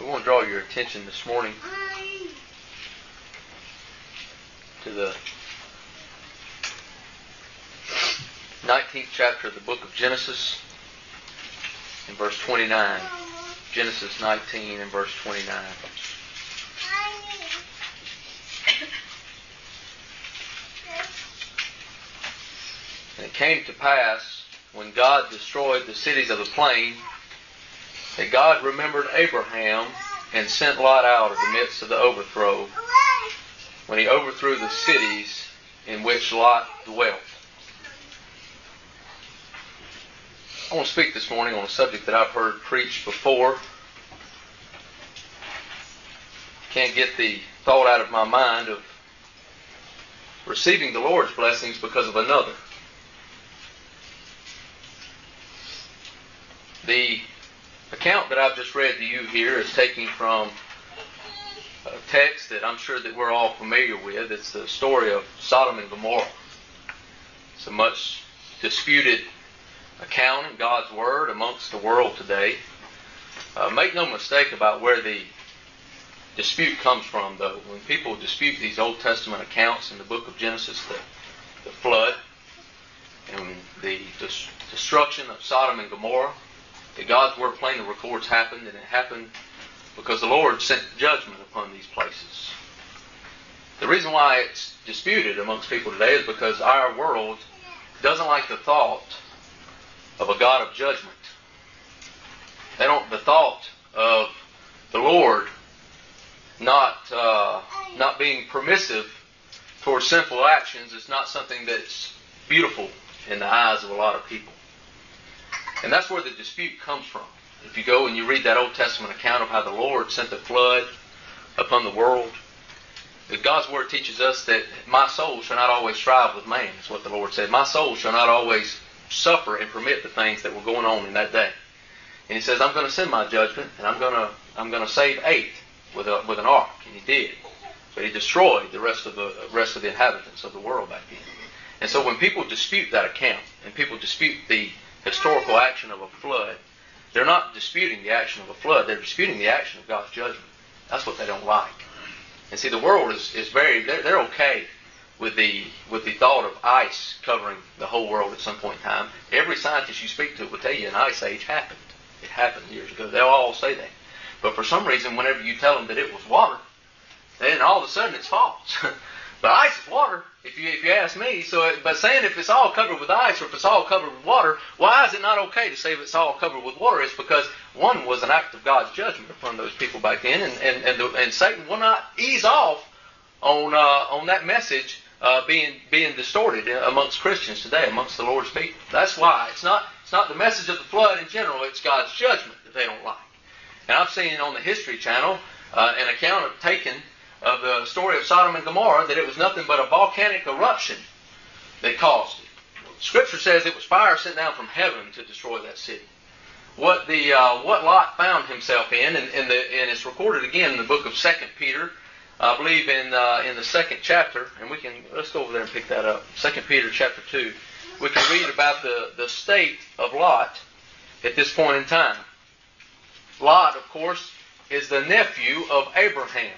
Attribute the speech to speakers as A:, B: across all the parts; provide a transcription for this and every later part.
A: We want to draw your attention this morning to the 19th chapter of the book of Genesis in verse 29. Genesis 19 and verse 29. And it came to pass, when God destroyed the cities of the plain, that God remembered Abraham and sent Lot out of the midst of the overthrow, when he overthrew the cities in which Lot dwelt. I want to speak this morning on a subject that I've heard preached before. Can't get the thought out of my mind of receiving the Lord's blessings because of another. The account that I've just read to you here is taken from a text that I'm sure that we're all familiar with. It's the story of Sodom and Gomorrah. It's a much disputed account in God's Word amongst the world today. Make no mistake about where the dispute comes from, though. When people dispute these Old Testament accounts in the book of Genesis, the flood and the destruction of Sodom and Gomorrah, that God's Word plainly records happened, and it happened because the Lord sent judgment upon these places. The reason why it's disputed amongst people today is because our world doesn't like the thought of a God of judgment. The thought of the Lord not being permissive towards sinful actions is not something that's beautiful in the eyes of a lot of people. And that's where the dispute comes from. If you go and you read that Old Testament account of how the Lord sent the flood upon the world, that God's Word teaches us that my soul shall not always strive with man, is what the Lord said. My soul shall not always suffer and permit the things that were going on in that day. And He says, I'm going to send my judgment, and I'm going to save 8 with an ark. And He did. But He destroyed the rest of the inhabitants of the world back then. And so when people dispute that account, and people dispute the historical action of a flood, they're not disputing the action of a flood. They're disputing the action of God's judgment. That's what they don't like. And see, the world is they're okay with the thought of ice covering the whole world at some point in time. Every scientist you speak to will tell you an ice age happened. It happened years ago. They'll all say that. But for some reason, whenever you tell them that it was water, then all of a sudden it's false. But ice is water, if you ask me. But saying if it's all covered with ice or if it's all covered with water, why is it not okay to say if it's all covered with water? It's because one was an act of God's judgment upon those people back then, and Satan will not ease off on that message being distorted amongst Christians today, amongst the Lord's people. That's why it's not the message of the flood in general. It's God's judgment that they don't like. And I've seen on the History Channel an account taken of the story of Sodom and Gomorrah, that it was nothing but a volcanic eruption that caused it. Scripture says it was fire sent down from heaven to destroy that city. What Lot found himself in, and it's recorded again in the book of 2 Peter, I believe in the 2nd chapter, and let's go over there and pick that up. 2 Peter chapter 2. We can read about the state of Lot at this point in time. Lot, of course, is the nephew of Abraham.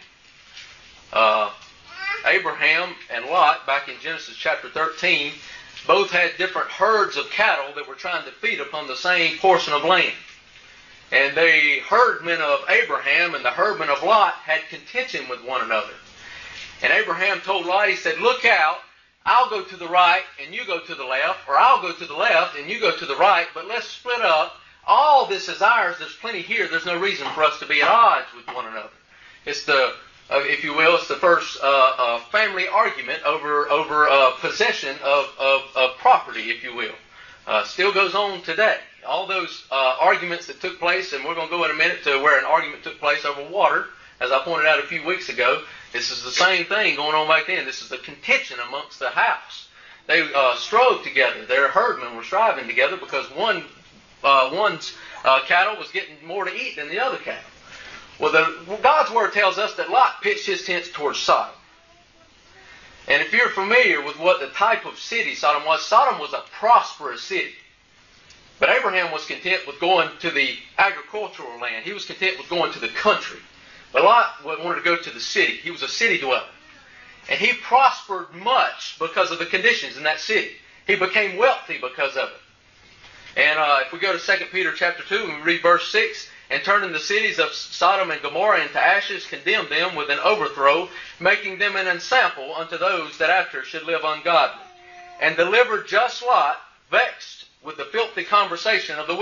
A: Abraham and Lot, back in Genesis chapter 13, both had different herds of cattle that were trying to feed upon the same portion of land. And the herdmen of Abraham and the herdmen of Lot had contention with one another. And Abraham told Lot, he said, look out, I'll go to the right and you go to the left, or I'll go to the left and you go to the right, but let's split up. All this is ours, there's plenty here, there's no reason for us to be at odds with one another. It's if you will, it's the first family argument over possession of property, if you will. Still goes on today. All those arguments that took place, and we're going to go in a minute to where an argument took place over water, as I pointed out a few weeks ago. This is the same thing going on back then. This is the contention amongst the house. They strove together. Their herdmen were striving together because one's cattle was getting more to eat than the other cattle. Well, God's Word tells us that Lot pitched his tents towards Sodom. And if you're familiar with what the type of city Sodom was a prosperous city. But Abraham was content with going to the agricultural land. He was content with going to the country. But Lot wanted to go to the city. He was a city dweller. And he prospered much because of the conditions in that city. He became wealthy because of it. And if we go to 2 Peter chapter 2 and we read verse 6, and turning the cities of Sodom and Gomorrah into ashes, condemned them with an overthrow, making them an ensample unto those that after should live ungodly. And delivered just Lot, vexed with the filthy conversation of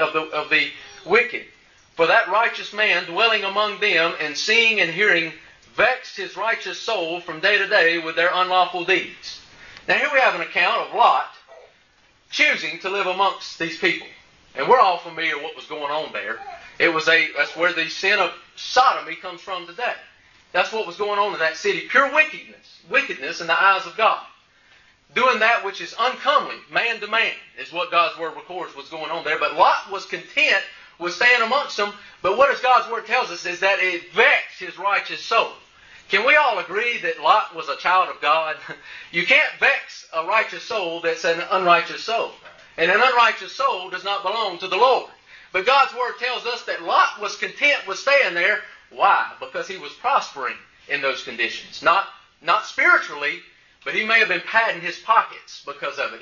A: the wicked. For that righteous man dwelling among them, and seeing and hearing, vexed his righteous soul from day to day with their unlawful deeds. Now here we have an account of Lot choosing to live amongst these people. And we're all familiar with what was going on there. That's where the sin of sodomy comes from today. That's what was going on in that city. Pure wickedness in the eyes of God. Doing that which is uncomely, man to man, is what God's Word records was going on there. But Lot was content with staying amongst them. But what does God's Word tells us is that it vexed his righteous soul. Can we all agree that Lot was a child of God? You can't vex a righteous soul that's an unrighteous soul. And an unrighteous soul does not belong to the Lord. But God's Word tells us that Lot was content with staying there. Why? Because he was prospering in those conditions. Not spiritually, but he may have been padding his pockets because of it.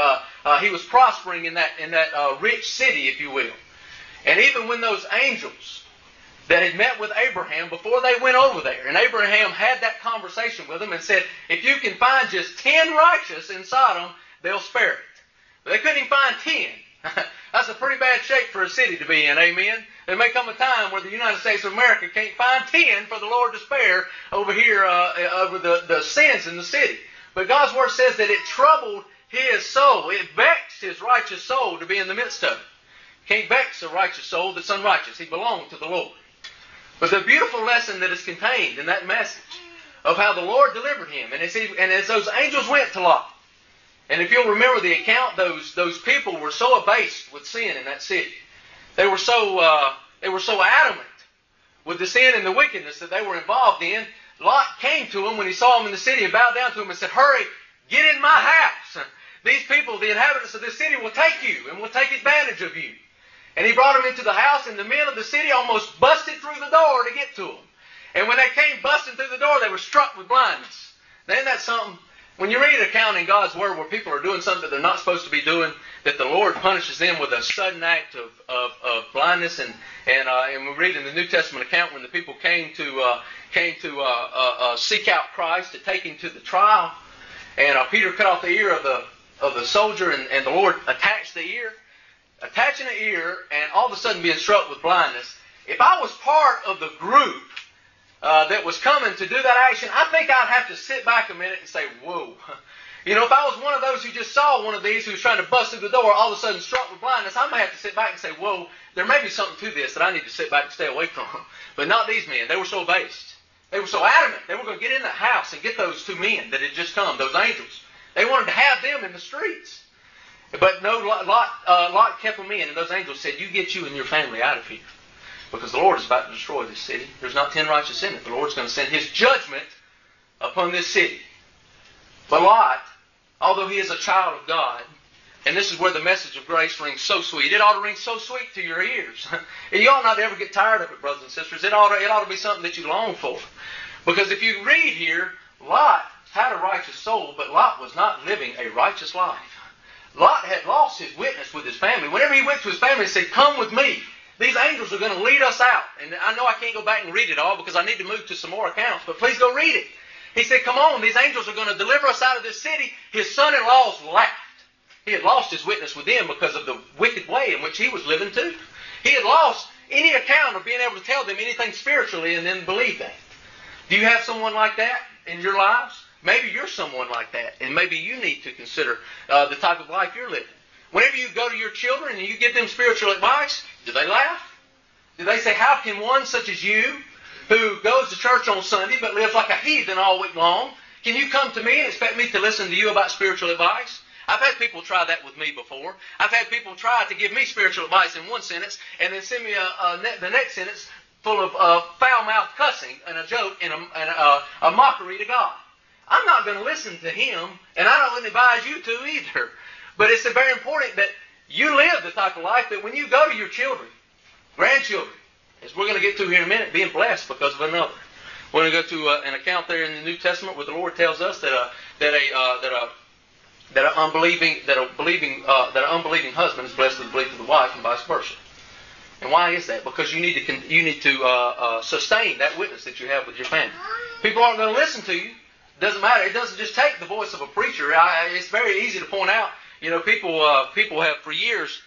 A: He was prospering in that rich city, if you will. And even when those angels that had met with Abraham before they went over there, and Abraham had that conversation with them and said, if you can find just 10 righteous in Sodom, they'll spare it. But they couldn't even find 10. That's a pretty bad shape for a city to be in, amen? There may come a time where the United States of America can't find 10 for the Lord to spare over here over the sins in the city. But God's Word says that it troubled his soul. It vexed his righteous soul to be in the midst of it. Can't vex a righteous soul that's unrighteous. He belonged to the Lord. But the beautiful lesson that is contained in that message of how the Lord delivered him, and as those angels went to Lot, and if you'll remember the account, those people were so abased with sin in that city. They were so adamant with the sin and the wickedness that they were involved in. Lot came to him when he saw him in the city and bowed down to him and said, hurry, get in my house. These people, the inhabitants of this city, will take you and will take advantage of you. And he brought him into the house, and the men of the city almost busted through the door to get to him. And when they came busting through the door, they were struck with blindness. Now, isn't that something? When you read an account in God's Word where people are doing something that they're not supposed to be doing, that the Lord punishes them with a sudden act of blindness, and we read in the New Testament account when the people came to seek out Christ to take him to the trial, and Peter cut off the ear of the soldier, and the Lord attached the ear, attaching the ear, and all of a sudden being struck with blindness. If I was part of the group that was coming to do that action, I think I'd have to sit back a minute and say, whoa. You know, if I was one of those who just saw one of these who was trying to bust through the door, all of a sudden struck with blindness, I may have to sit back and say, whoa, there may be something to this that I need to sit back and stay away from. But not these men. They were so based. They were so adamant. They were going to get in the house and get those two men that had just come, those angels. They wanted to have them in the streets. But no, Lot kept them in, and those angels said, you get you and your family out of here. Because the Lord is about to destroy this city. There's not 10 righteous in it. The Lord's going to send His judgment upon this city. But Lot, although he is a child of God, and this is where the message of grace rings so sweet. It ought to ring so sweet to your ears. You ought not ever get tired of it, brothers and sisters. It ought to be something that you long for. Because if you read here, Lot had a righteous soul, but Lot was not living a righteous life. Lot had lost his witness with his family. Whenever he went to his family and said, come with me. These angels are going to lead us out. And I know I can't go back and read it all because I need to move to some more accounts, but please go read it. He said, come on, these angels are going to deliver us out of this city. His son-in-laws laughed. He had lost his witness with them because of the wicked way in which he was living too. He had lost any account of being able to tell them anything spiritually and then believe that. Do you have someone like that in your lives? Maybe you're someone like that, and maybe you need to consider the type of life you're living. Whenever you go to your children and you give them spiritual advice, do they laugh? Do they say, how can one such as you, who goes to church on Sunday but lives like a heathen all week long, can you come to me and expect me to listen to you about spiritual advice? I've had people try that with me before. I've had people try to give me spiritual advice in one sentence and then send me the next sentence full of foul-mouthed cussing and a joke and a mockery to God. I'm not going to listen to him, and I don't advise you to either. But it's very important that you live the type of life that when you go to your children, grandchildren, as we're going to get to here in a minute, being blessed because of another. We're going to go to an account there in the New Testament where the Lord tells us that an unbelieving husband is blessed with the belief of the wife, and vice versa. And why is that? Because you need to sustain that witness that you have with your family. People aren't going to listen to you. It doesn't matter. It doesn't just take the voice of a preacher. It's very easy to point out. You know, people have for years.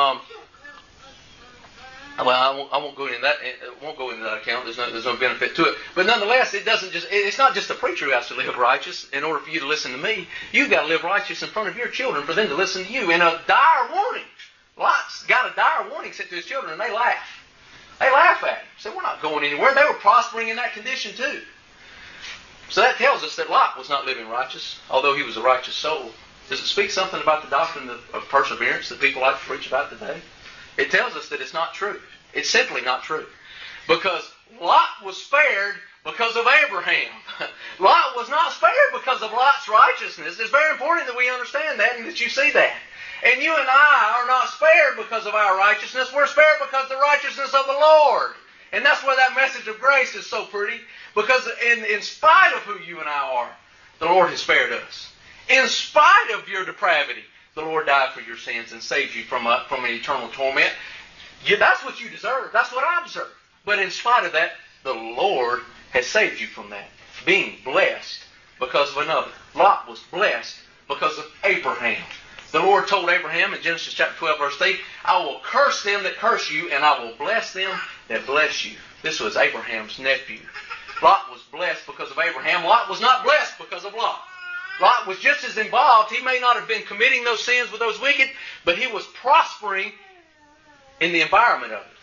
A: Well, I won't go into that. Won't go into that account. There's no benefit to it. But nonetheless, it's not just the preacher who has to live righteous in order for you to listen to me. You've got to live righteous in front of your children for them to listen to you. And a dire warning. Lot's got a dire warning sent to his children, and they laugh. They laugh at him. Say, we're not going anywhere. They were prospering in that condition too. So that tells us that Lot was not living righteous, although he was a righteous soul. Does it speak something about the doctrine of perseverance that people like to preach about today? It tells us that it's not true. It's simply not true. Because Lot was spared because of Abraham. Lot was not spared because of Lot's righteousness. It's very important that we understand that and that you see that. And you and I are not spared because of our righteousness. We're spared because of the righteousness of the Lord. And that's where that message of grace is so pretty. Because in spite of who you and I are, the Lord has spared us. In spite of your depravity, the Lord died for your sins and saved you from an eternal torment. That's what you deserve. That's what I deserve. But in spite of that, the Lord has saved you from that. Being blessed because of another. Lot was blessed because of Abraham. The Lord told Abraham in Genesis chapter 12, verse 3, I will curse them that curse you, and I will bless them that bless you. This was Abraham's nephew. Lot was blessed because of Abraham. Lot was not blessed because of Lot. Lot was just as involved. He may not have been committing those sins with those wicked, but he was prospering in the environment of it.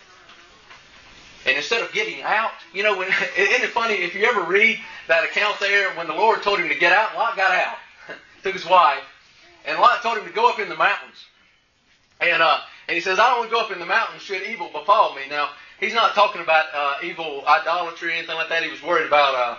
A: And instead of getting out, you know, isn't it funny, if you ever read that account there, when the Lord told him to get out, Lot got out. Took his wife. And Lot told him to go up in the mountains. And he says, I don't want to go up in the mountains should evil befall me. Now, he's not talking about evil idolatry or anything like that. He was worried about,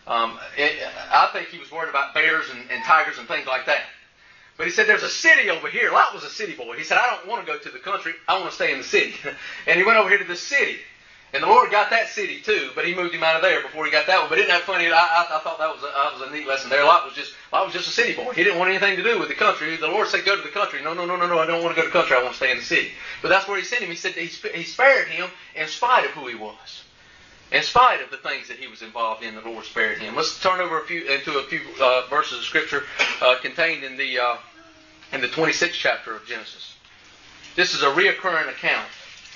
A: I think he was worried about bears and tigers and things like that. But he said, there's a city over here. Lot was a city boy. He said, I don't want to go to the country. I want to stay in the city. And he went over here to the city. And the Lord got that city too, but he moved him out of there before he got that one. But isn't that funny? I thought that was a neat lesson there. Lot was just a city boy. He didn't want anything to do with the country. The Lord said, go to the country. No, I don't want to go to the country. I want to stay in the city. But that's where he sent him. He said he spared him in spite of who he was. In spite of the things that he was involved in, the Lord spared him. Let's turn over into a few verses of Scripture contained in the 26th chapter of Genesis. This is a reoccurring account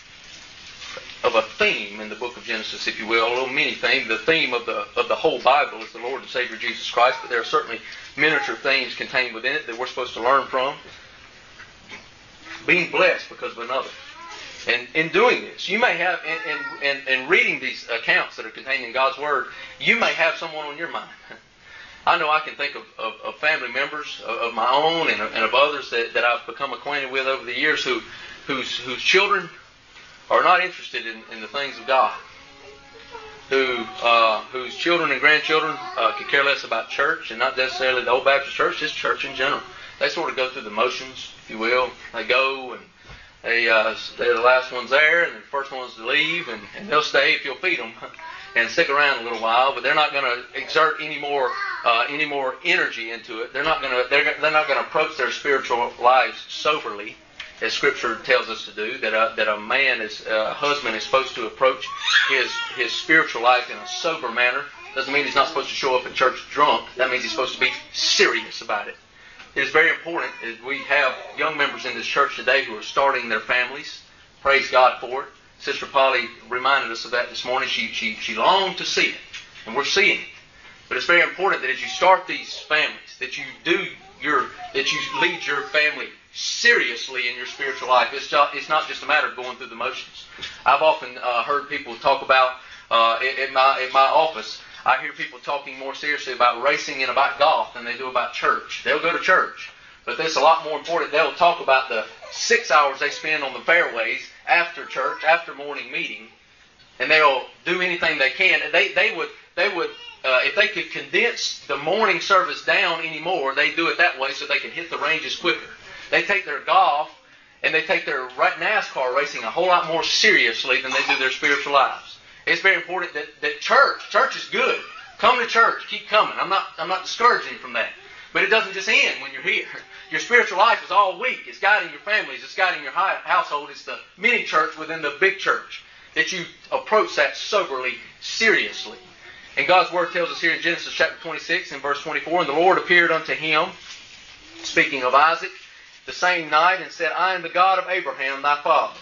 A: of a theme in the book of Genesis, if you will, a little mini theme. The theme of the whole Bible is the Lord and Savior Jesus Christ, but there are certainly miniature themes contained within it that we're supposed to learn from. Being blessed because of another. And in doing this, you may have, in reading these accounts that are contained in God's Word, you may have someone on your mind. I know I can think of family members of my own and of others that I've become acquainted with over the years whose children are not interested in the things of God, whose children and grandchildren could care less about church, and not necessarily the Old Baptist Church, just church in general. They sort of go through the motions, if you will. They go and they're the last ones there, and they're the first ones to leave, and they'll stay if you'll feed them and stick around a little while. But they're not going to exert any more energy into it. They're not going to approach their spiritual lives soberly, as Scripture tells us to do, that a husband is supposed to approach his spiritual life in a sober manner. Doesn't mean he's not supposed to show up at church drunk. That means he's supposed to be serious about it. It is very important as we have young members in this church today who are starting their families. Praise God for it. Sister Polly reminded us of that this morning. She longed to see it, and we're seeing it. But it's very important that as you start these families, that you lead your family seriously in your spiritual life. It's not just a matter of going through the motions. I've often heard people talk about in my office. I hear people talking more seriously about racing and about golf than they do about church. They'll go to church, but it's a lot more important. They'll talk about the 6 hours they spend on the fairways after church, after morning meeting, and they'll do anything they can. They would if they could condense the morning service down anymore, they do it that way so they can hit the ranges quicker. They take their golf and they take their NASCAR racing a whole lot more seriously than they do their spiritual lives. It's very important that church is good. Come to church. Keep coming. I'm not discouraging you from that. But it doesn't just end when you're here. Your spiritual life is all week. It's guiding your families. It's guiding your household. It's the mini church within the big church. That you approach that soberly, seriously. And God's Word tells us here in Genesis chapter 26 and verse 24, and the Lord appeared unto him, speaking of Isaac, the same night, and said, I am the God of Abraham thy father.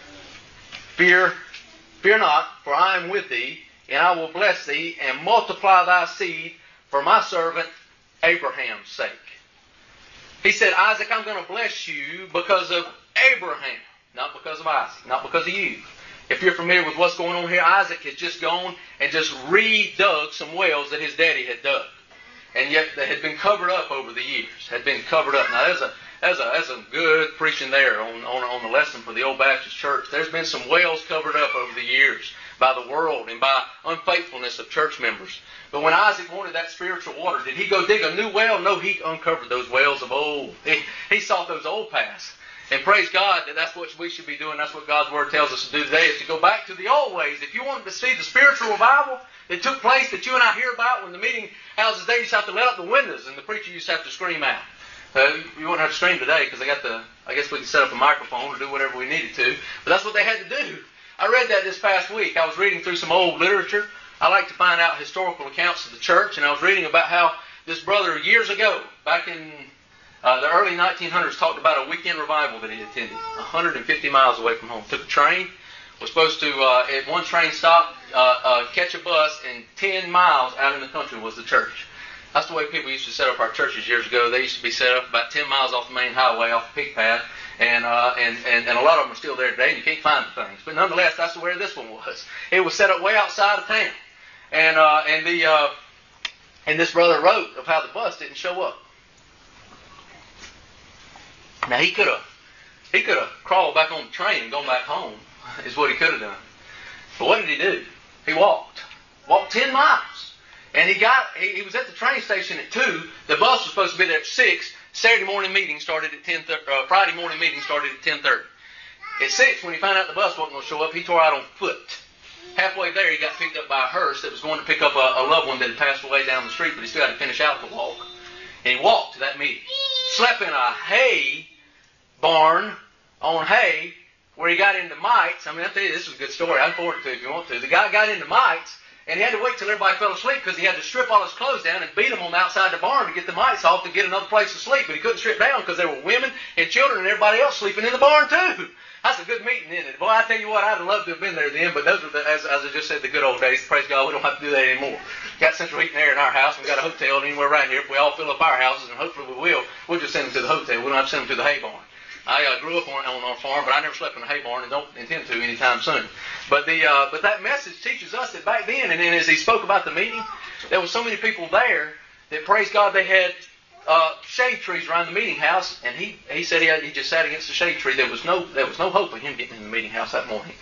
A: Fear not, for I am with thee, and I will bless thee, and multiply thy seed for my servant Abraham's sake. He said, Isaac, I'm going to bless you because of Abraham, not because of Isaac, not because of you. If you're familiar with what's going on here, Isaac had just gone and just redug some wells that his daddy had dug. And yet they had been covered up over the years, had been covered up. Now there's a good preaching there on the lesson for the Old Baptist Church. There's been some wells covered up over the years by the world and by unfaithfulness of church members. But when Isaac wanted that spiritual water, did he go dig a new well? No, he uncovered those wells of old. He sought those old paths. And praise God that that's what we should be doing. That's what God's Word tells us to do today, is to go back to the old ways. If you wanted to see the spiritual revival that took place that you and I hear about when the meeting houses, they used to have to let up the windows and the preacher used to have to scream out. You wouldn't have to scream today because I guess we can set up a microphone or do whatever we needed to. But that's what they had to do. I read that this past week. I was reading through some old literature. I like to find out historical accounts of the church, and I was reading about how this brother years ago, back in the early 1900s, talked about a weekend revival that he attended, 150 miles away from home. Took a train, was supposed to, at one train stop, catch a bus, and 10 miles out in the country was the church. That's the way people used to set up our churches years ago. They used to be set up about 10 miles off the main highway, off the pig path, and a lot of them are still there today, and you can't find the things. But nonetheless, that's where this one was. It was set up way outside of town. And this brother wrote of how the bus didn't show up. Now he could have crawled back on the train and gone back home, is what he could have done. But what did he do? He walked 10 miles, and he was at the train station at 2. The bus was supposed to be there at 6. Saturday morning meeting started at 10:30. Friday morning meeting started at 10:30. At 6, when he found out the bus wasn't going to show up, he tore out on foot. Halfway there, he got picked up by a hearse that was going to pick up a loved one that had passed away down the street, but he still had to finish out the walk. And he walked to that meeting. Slept in a hay barn on hay where he got into mites. I mean, I'll tell you, this is a good story. I'll forward it to you if you want to. The guy got into mites, and he had to wait till everybody fell asleep because he had to strip all his clothes down and beat them on the outside the barn to get the mites off to get another place to sleep. But he couldn't strip down because there were women and children and everybody else sleeping in the barn too. That's a good meeting, isn't it? Boy, I tell you what, I'd have loved to have been there then, but those are, as I just said, the good old days. Praise God, we don't have to do that anymore. Got central heating air in our house. We've got a hotel anywhere right here. If we all fill up our houses, and hopefully we will, we'll just send them to the hotel. We don't have to send them to the hay barn. I grew up on our farm, but I never slept in a hay barn and don't intend to anytime soon. But that message teaches us that back then, and then as he spoke about the meeting, there was so many people there that, praise God, they had shade trees around the meeting house, and he said he just sat against the shade tree. There was no hope of him getting in the meeting house that morning.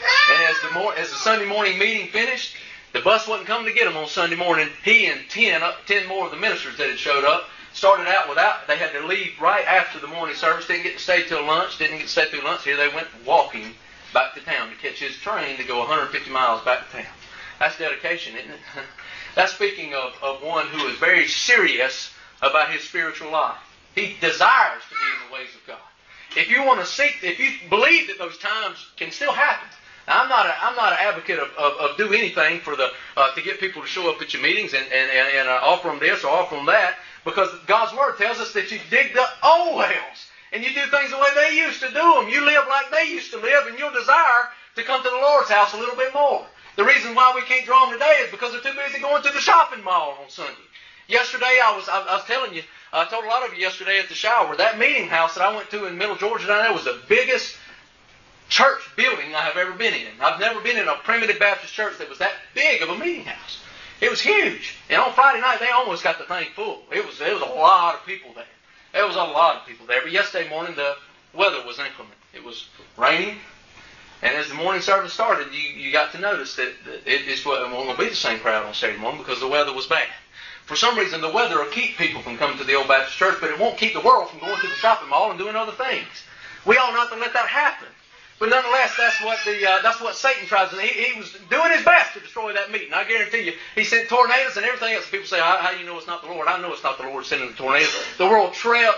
A: And as the Sunday morning meeting finished, the bus wasn't coming to get him on Sunday morning. He and 10 more of the ministers that had showed up started out without. They had to leave right after the morning service. Didn't get to stay till lunch. Didn't get to stay through lunch. Here they went walking back to town to catch his train to go 150 miles back to town. That's dedication, isn't it? That's speaking of one who is very serious about his spiritual life. He desires to be in the ways of God. If you want to seek, if you believe that those times can still happen. Now, I'm not an advocate of do anything for to get people to show up at your meetings and offer them this or offer them that, because God's Word tells us that you dig the old wells and you do things the way they used to do them. You live like they used to live, and you'll desire to come to the Lord's house a little bit more. The reason why we can't draw them today is because they're too busy going to the shopping mall on Sunday. Yesterday, I was telling you, I told a lot of you yesterday at the shower, that meeting house that I went to in Middle Georgia down there was the biggest church building I have ever been in. I've never been in a primitive Baptist church that was that big of a meeting house. It was huge. And on Friday night, they almost got the thing full. It was a lot of people there. There was a lot of people there. But yesterday morning, the weather was inclement. It was raining. And as the morning service started, you got to notice that it wasn't going to be the same crowd on Saturday morning because the weather was bad. For some reason, the weather will keep people from coming to the Old Baptist Church, but it won't keep the world from going to the shopping mall and doing other things. We ought not to let that happen. But nonetheless, that's what Satan tries to do. He was doing his best to destroy that meeting. I guarantee you, he sent tornadoes and everything else. People say, how do you know it's not the Lord? I know it's not the Lord sending the tornadoes. The world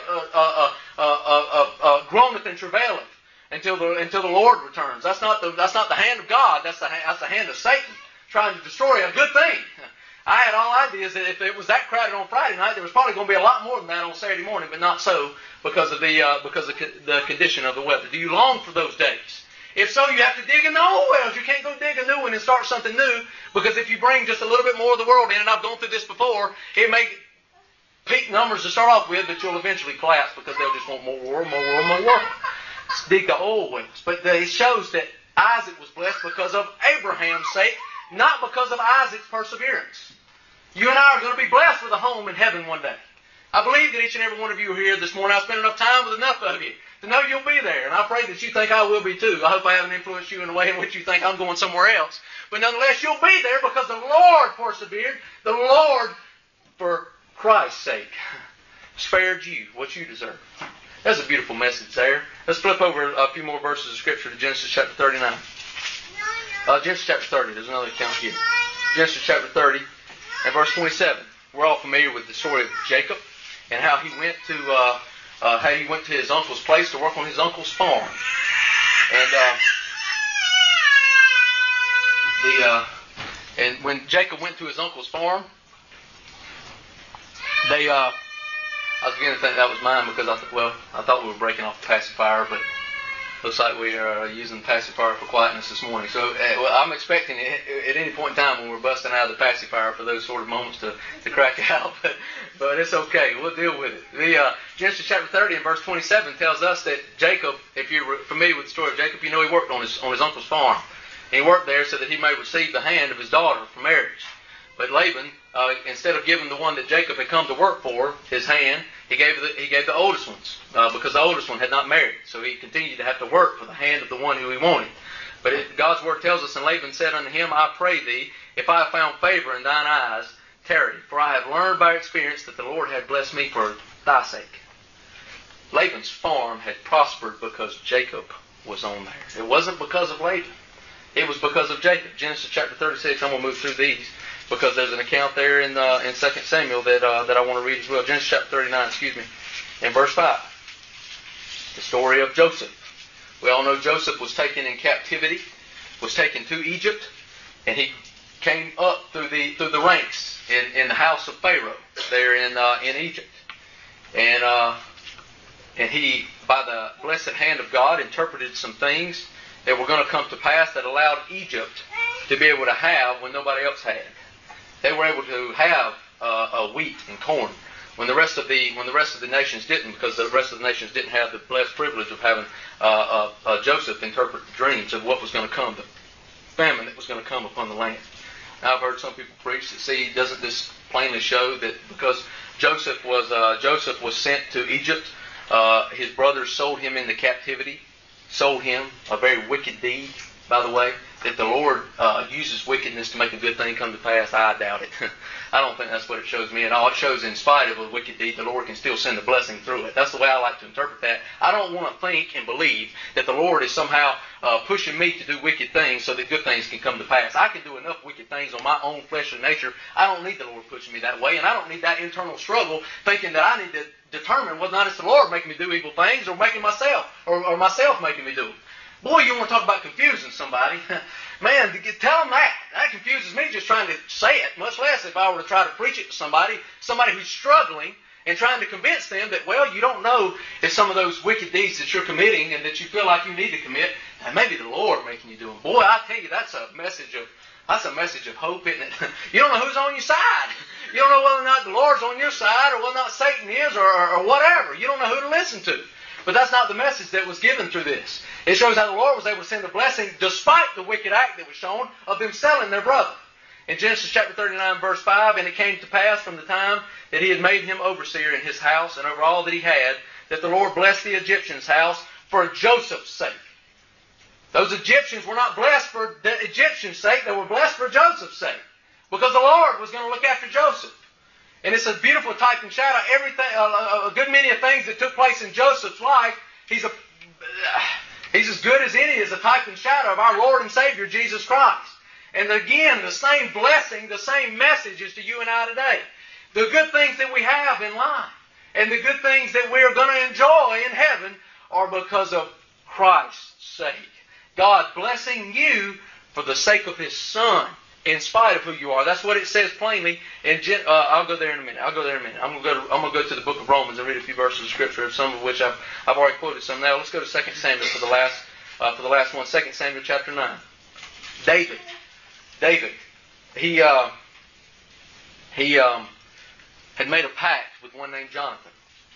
A: groaneth and travaileth until the Lord returns. That's not the hand of God. That's the hand of Satan trying to destroy a good thing. I had all ideas that if it was that crowded on Friday night, there was probably going to be a lot more than that on Saturday morning, but not so because of the condition of the weather. Do you long for those days? If so, you have to dig in the old wells. You can't go dig a new one and start something new, because if you bring just a little bit more of the world in, and I've gone through this before, it may peak numbers to start off with, but you'll eventually collapse because they'll just want more world. Dig the old wells. But it shows that Isaac was blessed because of Abraham's sake, not because of Isaac's perseverance. You and I are going to be blessed with a home in heaven one day. I believe that each and every one of you are here this morning. I've spent enough time with enough of you to know you'll be there. And I pray that you think I will be too. I hope I haven't influenced you in a way in which you think I'm going somewhere else. But nonetheless, you'll be there because the Lord persevered. The Lord, for Christ's sake, spared you what you deserve. That's a beautiful message there. Let's flip over a few more verses of Scripture to Genesis chapter 39. Genesis chapter 30. There's another account here. Genesis chapter 30 and verse 27. We're all familiar with the story of Jacob and how he went to his uncle's place to work on his uncle's farm. And when Jacob went to his uncle's farm, I was beginning to think that was mine because I thought we were breaking off the pacifier, but looks like we are using the pacifier for quietness this morning. So I'm expecting at any point in time when we're busting out of the pacifier for those sort of moments to crack out, but it's okay. We'll deal with it. Genesis chapter 30 and verse 27 tells us that Jacob, if you're familiar with the story of Jacob, you know he worked on his uncle's farm. And he worked there so that he may receive the hand of his daughter for marriage. But Laban, instead of giving the one that Jacob had come to work for his hand, he gave the oldest ones because the oldest one had not married. So he continued to have to work for the hand of the one who he wanted. But God's word tells us, and Laban said unto him, I pray thee, if I have found favor in thine eyes, tarry. For I have learned by experience that the Lord had blessed me for thy sake. Laban's farm had prospered because Jacob was on there. It wasn't because of Laban. It was because of Jacob. Genesis chapter 36, I'm going to move through these because there's an account there in 2 Samuel that I want to read as well. Genesis chapter 39, in verse 5. The story of Joseph. We all know Joseph was taken in captivity, was taken to Egypt, and he came up through the ranks in the house of Pharaoh there in Egypt. And he, by the blessed hand of God, interpreted some things that were going to come to pass that allowed Egypt to be able to have when nobody else had. They were able to have wheat and corn when the rest of the nations didn't, because the rest of the nations didn't have the blessed privilege of having Joseph interpret the dreams of what was going to come, the famine that was going to come upon the land. Now, I've heard some people preach that, doesn't this plainly show that because Joseph was sent to Egypt, his brothers sold him into captivity, sold him, a very wicked deed, by the way, that the Lord uses wickedness to make a good thing come to pass? I doubt it. I don't think that's what it shows me at all. It shows in spite of a wicked deed, the Lord can still send a blessing through it. That's the way I like to interpret that. I don't want to think and believe that the Lord is somehow pushing me to do wicked things so that good things can come to pass. I can do enough wicked things on my own fleshly nature. I don't need the Lord pushing me that way, and I don't need that internal struggle thinking that I need to determine whether or not it's the Lord making me do evil things or making myself, or myself making me do them. Boy, you want to talk about confusing somebody. Man, tell them that. That confuses me just trying to say it, much less if I were to try to preach it to somebody who's struggling and trying to convince them that, well, you don't know if some of those wicked deeds that you're committing and that you feel like you need to commit, and maybe the Lord making you do them. Boy, I tell you, that's a message of hope, isn't it? You don't know who's on your side. You don't know whether or not the Lord's on your side or whether or not Satan is or whatever. You don't know who to listen to. But that's not the message that was given through this. It shows how the Lord was able to send a blessing despite the wicked act that was shown of them selling their brother. In Genesis chapter 39, verse 5, and it came to pass from the time that he had made him overseer in his house and over all that he had, that the Lord blessed the Egyptian's house for Joseph's sake. Those Egyptians were not blessed for the Egyptians' sake. They were blessed for Joseph's sake. Because the Lord was going to look after Joseph. And it's a beautiful type and shadow. Everything, a good many of things that took place in Joseph's life, He's as good as any as a type and shadow of our Lord and Savior, Jesus Christ. And again, the same blessing, the same message is to you and I today. The good things that we have in life and the good things that we are going to enjoy in heaven are because of Christ's sake. God blessing you for the sake of His Son, in spite of who you are. That's what it says plainly. I'll go there in a minute. I'm going to go to the book of Romans and read a few verses of Scripture, some of which I've already quoted some. Now let's go to 2 Samuel for the last one. 2 Samuel chapter 9. David, he had made a pact with one named Jonathan.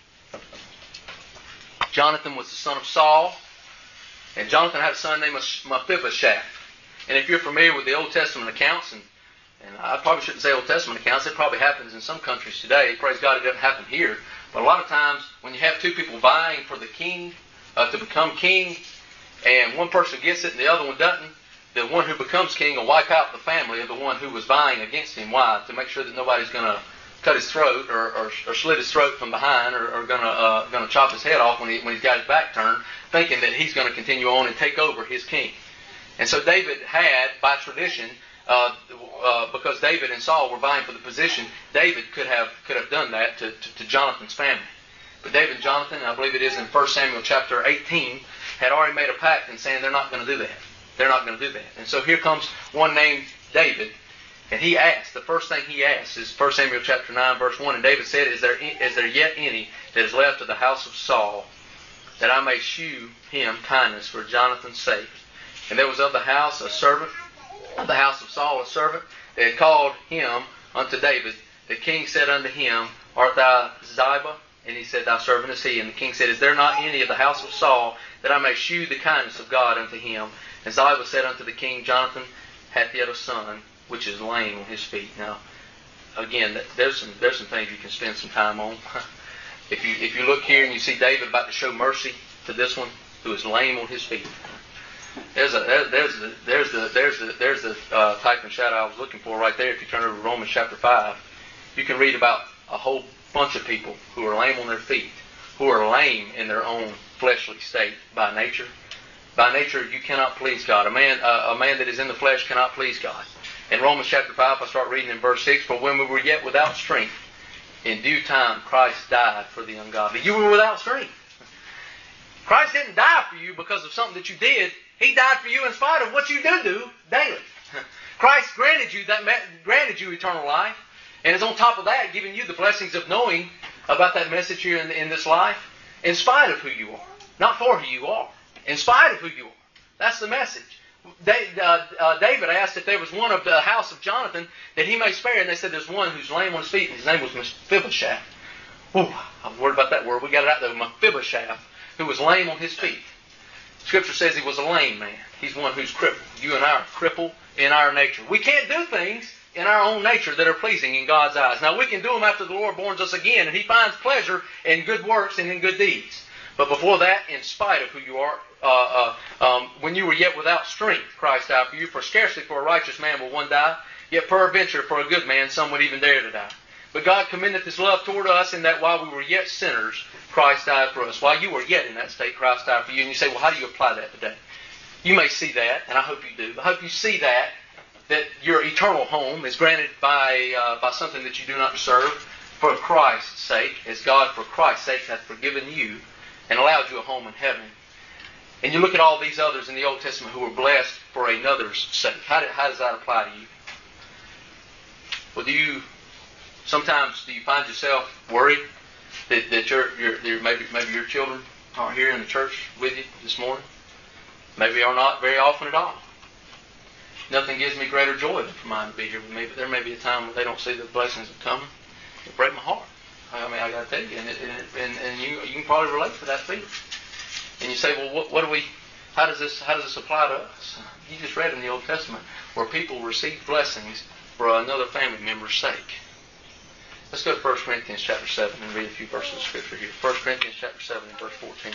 A: Jonathan was the son of Saul, and Jonathan had a son named Mephibosheth. And if you're familiar with the Old Testament accounts, and I probably shouldn't say Old Testament accounts, it probably happens in some countries today. Praise God, it doesn't happen here. But a lot of times, when you have two people vying for the king, to become king, and one person gets it and the other one doesn't, the one who becomes king will wipe out the family of the one who was vying against him. Why? To make sure that nobody's going to cut his throat or slit his throat from behind or going to chop his head off when he's got his back turned, thinking that he's going to continue on and take over his king. And so David had, by tradition, because David and Saul were vying for the position, David could have done that to Jonathan's family. But David and Jonathan, I believe it is in 1 Samuel chapter 18, had already made a pact and saying they're not going to do that. They're not going to do that. And so here comes one named David, and he asked, the first thing he asked is 1 Samuel chapter 9, verse 1, and David said, Is there yet any that is left of the house of Saul, that I may shew him kindness for Jonathan's sake? And there was of the house a servant, of the house of Saul a servant, that had called him unto David. The king said unto him, Art thou Ziba? And he said, Thy servant is he. And the king said, Is there not any of the house of Saul, that I may shew the kindness of God unto him? And Ziba said unto the king, Jonathan hath yet a son, which is lame on his feet. Now, again, there's some things you can spend some time on. If you look here and you see David about to show mercy to this one who is lame on his feet. There's the type and shadow I was looking for right there. If you turn over to Romans chapter 5, you can read about a whole bunch of people who are lame on their feet, who are lame in their own fleshly state by nature. By nature, you cannot please God. A man that is in the flesh cannot please God. In Romans chapter 5, I start reading in verse 6, For when we were yet without strength, in due time Christ died for the ungodly. You were without strength. Christ didn't die for you because of something that you did. He died for you in spite of what you do daily. Christ granted you eternal life, and is on top of that giving you the blessings of knowing about that message here in this life, in spite of who you are, not for who you are. In spite of who you are. That's the message. David asked if there was one of the house of Jonathan that he may spare, and they said there's one who's lame on his feet, and his name was Mephibosheth. Ooh, I was worried about that word. We got it out there. Mephibosheth, who was lame on his feet. Scripture says he was a lame man. He's one who's crippled. You and I are crippled in our nature. We can't do things in our own nature that are pleasing in God's eyes. Now, we can do them after the Lord borns us again, and He finds pleasure in good works and in good deeds. But before that, in spite of who you are, when you were yet without strength, Christ died for you. For scarcely for a righteous man will one die, yet peradventure for a good man some would even dare to die. But God commendeth His love toward us in that while we were yet sinners, Christ died for us. While you were yet in that state, Christ died for you. And you say, well, how do you apply that today? You may see that, and I hope you do. I hope you see that your eternal home is granted by something that you do not deserve for Christ's sake, as God for Christ's sake hath forgiven you and allowed you a home in heaven. And you look at all these others in the Old Testament who were blessed for another's sake. How does that apply to you? Well, sometimes do you find yourself worried that maybe your children aren't here in the church with you this morning? Maybe are not very often at all. Nothing gives me greater joy than for mine to be here with me, but there may be a time when they don't see the blessings that come. It break my heart. I mean, I got to tell you, and you can probably relate to that feeling. And you say, well, how does this apply to us? You just read in the Old Testament where people receive blessings for another family member's sake. Let's go to 1 Corinthians chapter 7 and read a few verses of Scripture here. 1 Corinthians chapter 7 and verse 14.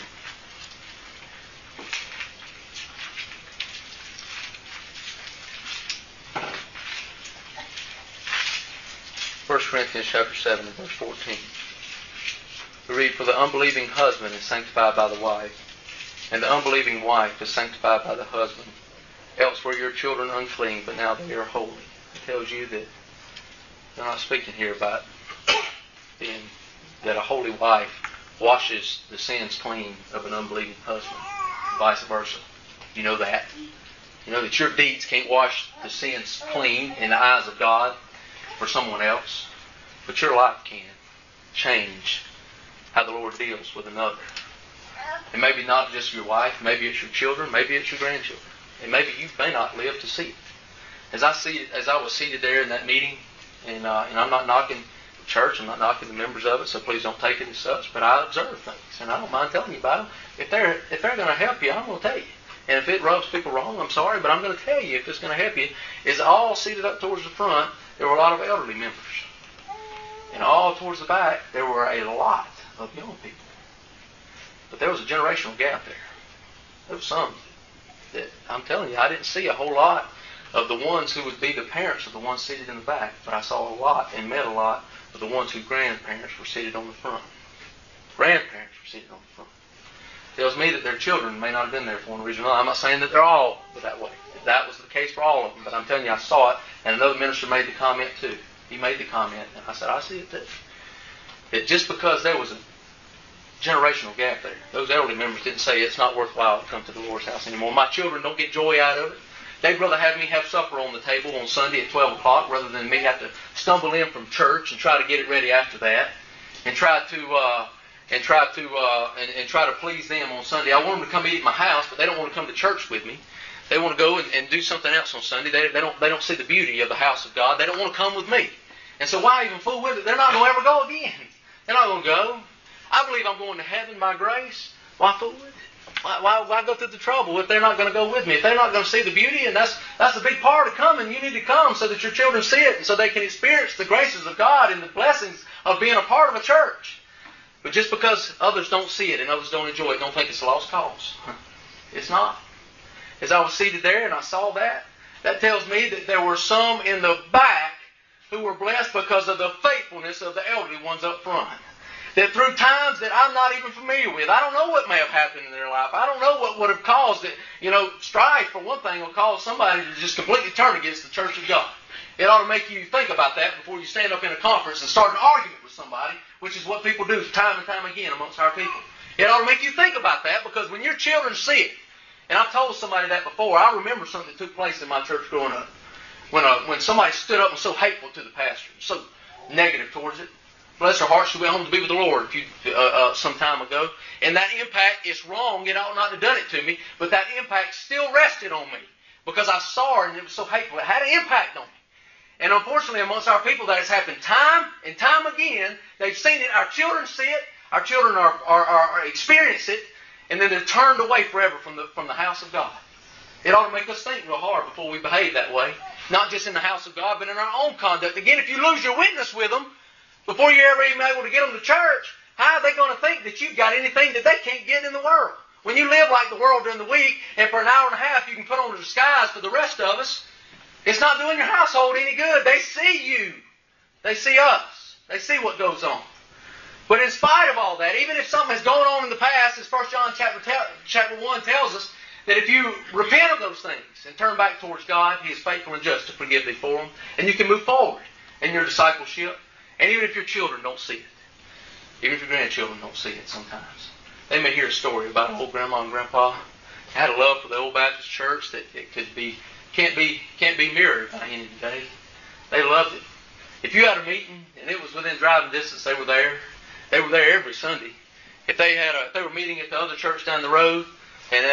A: 1 Corinthians chapter 7 and verse 14. We read, For the unbelieving husband is sanctified by the wife, And the unbelieving wife is sanctified by the husband. Else were your children unclean, but now they are holy. It tells you that they're not speaking here about that a holy wife washes the sins clean of an unbelieving husband, vice versa. You know that. You know that your deeds can't wash the sins clean in the eyes of God for someone else, but your life can change how the Lord deals with another. And maybe not just your wife, maybe it's your children, maybe it's your grandchildren, and maybe you may not live to see it. As I was seated there in that meeting, and I'm not knocking the church, I'm not knocking the members of it, so please don't take it as such. But I observe things, and I don't mind telling you about them. If they're going to help you, I'm going to tell you. And if it rubs people wrong, I'm sorry, but I'm going to tell you if it's going to help you. Is all seated up towards the front, there were a lot of elderly members. And all towards the back, there were a lot of young people. But there was a generational gap there. There was some that, I'm telling you, I didn't see a whole lot of the ones who would be the parents of the ones seated in the back. But I saw a lot and met a lot of the ones whose grandparents were seated on the front. Grandparents were seated on the front. Tells me that their children may not have been there for one reason or another. I'm not saying that they're all that way. That was the case for all of them. But I'm telling you, I saw it. And another minister made the comment too. He made the comment. And I said, I see it too. That just because there was a generational gap there, those elderly members didn't say it's not worthwhile to come to the Lord's house anymore. My children don't get joy out of it. They'd rather have me have supper on the table on Sunday at 12 o'clock rather than me have to stumble in from church and try to get it ready after that and try to please them on Sunday. I want them to come eat at my house, but they don't want to come to church with me. They want to go and do something else on Sunday. They don't see the beauty of the house of God. They don't want to come with me. And so why even fool with it? They're not going to ever go again. They're not going to go. I believe I'm going to heaven by grace. Why fool with it? Why go through the trouble if they're not going to go with me? If they're not going to see the beauty, and that's a big part of coming. You need to come so that your children see it and so they can experience the graces of God and the blessings of being a part of a church. But just because others don't see it and others don't enjoy it, don't think it's a lost cause. It's not. As I was seated there and I saw that, that tells me that there were some in the back who were blessed because of the faithfulness of the elderly ones up front. That through times that I'm not even familiar with, I don't know what may have happened in their life. I don't know what would have caused it. Strife, for one thing, will cause somebody to just completely turn against the church of God. It ought to make you think about that before you stand up in a conference and start an argument with somebody, which is what people do time and time again amongst our people. It ought to make you think about that, because when your children see it, and I've told somebody that before, I remember something that took place in my church growing up. When somebody stood up and was so hateful to the pastor, so negative towards it. Bless her heart, she went home to be with the Lord some time ago. And that impact is wrong. It ought not to have done it to me. But that impact still rested on me. Because I saw her and it was so hateful. It had an impact on me. And unfortunately, amongst our people, that has happened time and time again. They've seen it. Our children see it. Our children are experience it. And then they're turned away forever from the house of God. It ought to make us think real hard before we behave that way. Not just in the house of God, but in our own conduct. Again, if you lose your witness with them, before you're ever even able to get them to church, how are they going to think that you've got anything that they can't get in the world? When you live like the world during the week, and for an hour and a half you can put on a disguise for the rest of us, it's not doing your household any good. They see you. They see us. They see what goes on. But in spite of all that, even if something has gone on in the past, as 1 John chapter 1 tells us, that if you repent of those things and turn back towards God, He is faithful and just to forgive thee for them, and you can move forward in your discipleship. And even if your children don't see it, even if your grandchildren don't see it sometimes, they may hear a story about an old grandma and grandpa had a love for the old Baptist church that it can't be mirrored by any day. They loved it. If you had a meeting and it was within driving distance, they were there. They were there every Sunday. If they were meeting at the other church down the road, if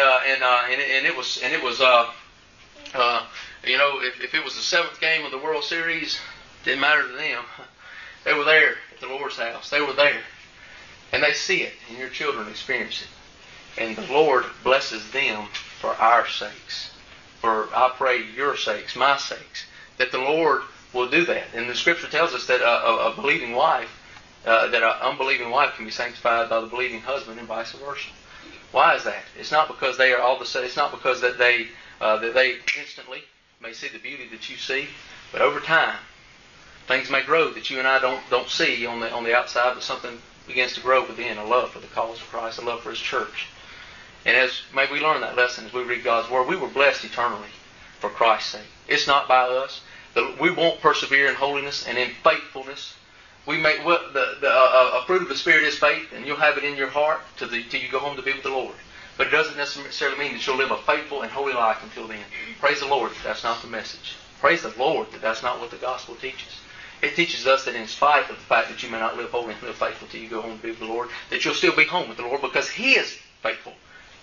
A: it was the seventh game of the World Series, didn't matter to them. They were there at the Lord's house. They were there. And they see it, and your children experience it. And the Lord blesses them for our sakes. For, I pray, your sakes, my sakes, that the Lord will do that. And the Scripture tells us that a believing wife, that an unbelieving wife can be sanctified by the believing husband and vice versa. Why is that? It's not because they are all the same. It's not because that they instantly may see the beauty that you see, but over time, things may grow that you and I don't see on the outside, but something begins to grow within, a love for the cause of Christ, a love for His church. And as may we learn that lesson as we read God's Word, we were blessed eternally for Christ's sake. It's not by us. We won't persevere in holiness and in faithfulness. We make a fruit of the Spirit is faith, and you'll have it in your heart till you go home to be with the Lord. But it doesn't necessarily mean that you'll live a faithful and holy life until then. Praise the Lord that that's not the message. Praise the Lord that that's not what the gospel teaches. It teaches us that in spite of the fact that you may not live holy and live faithful till you go home to be with the Lord, that you'll still be home with the Lord because He is faithful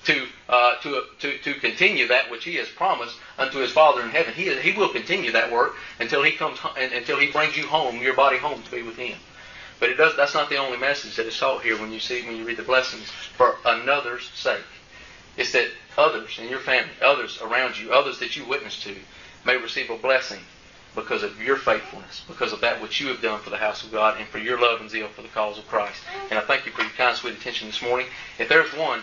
A: to continue that which He has promised unto His Father in heaven. He will continue that work until He comes until He brings you home, your body home, to be with Him. But that's not the only message that is taught here when you read the blessings for another's sake. It's that others in your family, others around you, others that you witness to, may receive a blessing because of your faithfulness, because of that which you have done for the house of God, and for your love and zeal for the cause of Christ. And I thank you for your kind, sweet attention this morning. If there's one